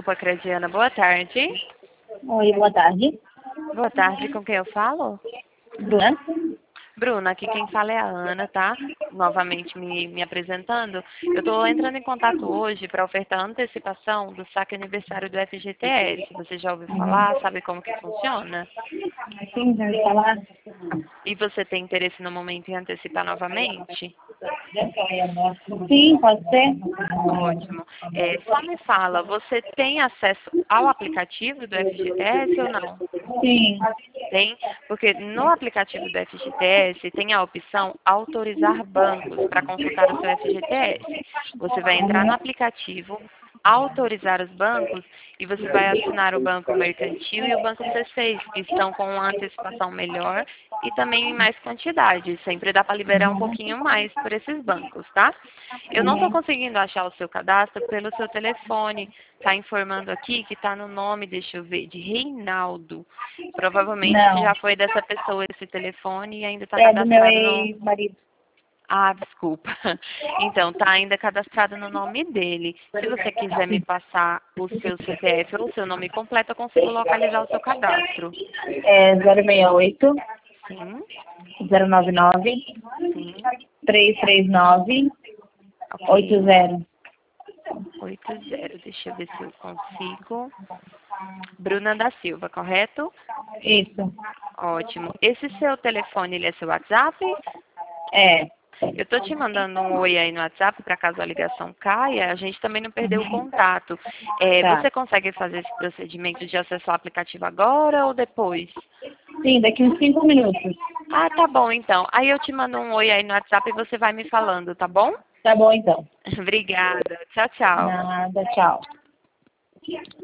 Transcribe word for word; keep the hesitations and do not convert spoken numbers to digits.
Grupo Acrediana, boa tarde. Oi, boa tarde. Boa tarde, com quem eu falo? Bruna? Bruna, aqui quem fala é a Ana, tá? Novamente me, me apresentando. Eu estou entrando em contato hoje para ofertar antecipação do saque aniversário do F G T S. Você já ouviu falar? Sabe como que funciona? Sim, já ouvi falar. E você tem interesse no momento em antecipar novamente? Sim, pode ser? Ótimo. É, só me fala, você tem acesso ao aplicativo do F G T S ou não? Sim. Tem, porque no aplicativo do F G T S tem a opção autorizar bancos para consultar o seu F G T S. Você vai entrar no aplicativo, autorizar os bancos e você vai assinar o Banco Mercantil e o Banco C seis, que estão com uma antecipação melhor e também em mais quantidade. Sempre dá para liberar um pouquinho mais por esses bancos, tá? Eu não estou conseguindo achar o seu cadastro pelo seu telefone. Está informando aqui que está no nome, deixa eu ver, de Reinaldo. Provavelmente Não. já foi dessa pessoa esse telefone e ainda está É do meu cadastrado no... ex-marido. Ah, desculpa. Então, está ainda cadastrado no nome dele. Se você quiser me passar o seu C P F ou o seu nome completo, eu consigo localizar o seu cadastro. É zero seis oito, Sim, zero nove nove, sim. três três nove, oito Ok. zero. oito zero. Deixa eu ver se eu consigo. Bruna da Silva, correto? Isso. Ótimo. Esse seu telefone, ele é seu WhatsApp? É. Eu estou te mandando um oi aí no WhatsApp para caso a ligação caia, a gente também não perdeu o contato. É, Tá. você consegue fazer esse procedimento de acesso ao aplicativo agora ou depois? Sim, daqui uns cinco minutos. Ah, tá bom então. Aí eu te mando um oi aí no WhatsApp e você vai me falando, tá bom? Tá bom, então. Obrigada. Tchau, tchau. Nada, tchau.